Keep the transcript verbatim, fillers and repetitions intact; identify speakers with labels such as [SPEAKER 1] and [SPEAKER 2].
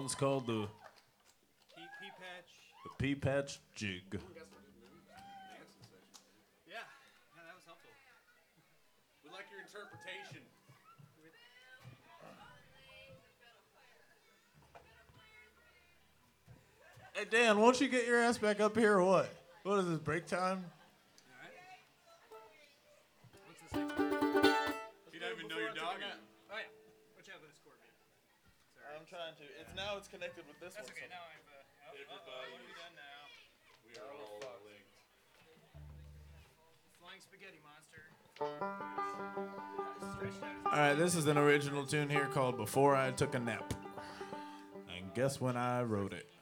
[SPEAKER 1] one's called the
[SPEAKER 2] Pea, pea patch.
[SPEAKER 1] the Pea Patch Jig.
[SPEAKER 2] Yeah. Yeah, that was helpful.
[SPEAKER 3] We like your interpretation.
[SPEAKER 1] Hey Dan, won't you get your ass back up here or what? What is this, break time?
[SPEAKER 2] What's this next one?
[SPEAKER 3] You don't even know your dog yet.
[SPEAKER 2] Oh, yeah. Watch out with this cord, man. Sorry.
[SPEAKER 4] I'm trying to. It's now it's connected with this
[SPEAKER 2] That's
[SPEAKER 4] one.
[SPEAKER 2] okay.
[SPEAKER 4] so-
[SPEAKER 2] Now I've. Uh, oh, uh-oh, what have we done now?
[SPEAKER 3] We are all linked.
[SPEAKER 2] Flying spaghetti monster. Stretched out his
[SPEAKER 1] All right, this is an original tune here called Before I Took a Nap. And guess when I wrote it?